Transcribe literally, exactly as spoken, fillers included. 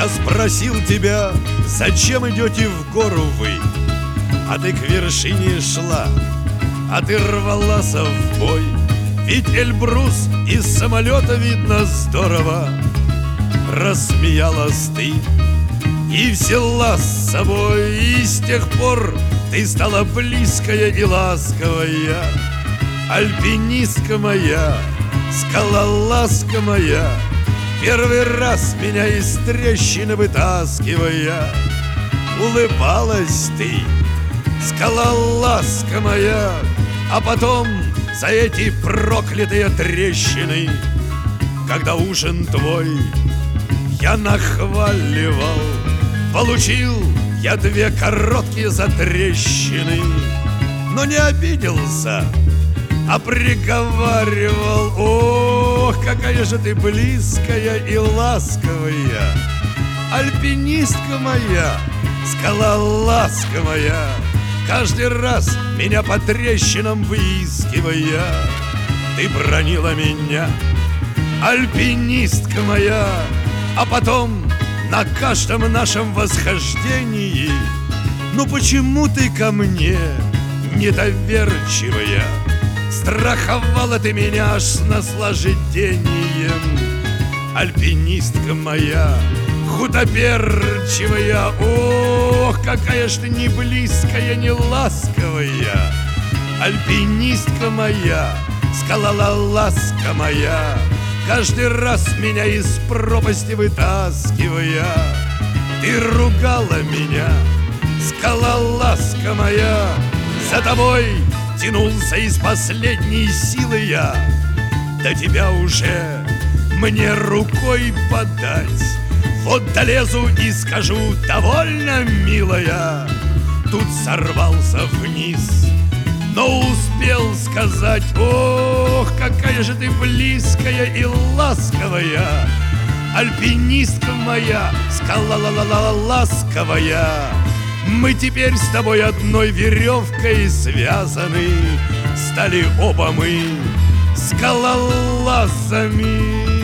Я спросил тебя, зачем идете в гору вы? А ты к вершине шла, а ты рвалась в бой. Ведь Эльбрус из самолета видно здорово. Рассмеялась ты и взяла с собой, и с тех пор ты стала близкая и ласковая. Альпинистка моя, скалолазка моя, первый раз меня из трещины вытаскивая. Улыбалась ты, скалолазка моя, а потом за эти проклятые трещины, когда ужин твой я нахваливал, получил я две короткие затрещины. Но не обиделся, а приговаривал: ох, какая же ты близкая и ласковая, альпинистка моя, скалолазка моя, каждый раз меня по трещинам выискивая. Ты бронила меня, альпинистка моя, а потом на каждом нашем восхождении: ну почему ты ко мне недоверчивая? Страховала ты меня аж с наслаждением. Альпинистка моя, худоперчивая, ох, какая ж ты не близкая, не ласковая. Альпинистка моя, скалолазка моя, каждый раз меня из пропасти вытаскивая. Ты ругала меня, скалолазка моя, за тобой тянулся из последней силы я. До тебя уже мне рукой подать. Вот долезу и скажу: довольно, милая. Тут сорвался вниз, но успел сказать: ох, какая же ты близкая и ласковая, альпинистка моя, скалолазковая. Мы теперь с тобой одной веревкой связаны, стали оба мы скалолазами.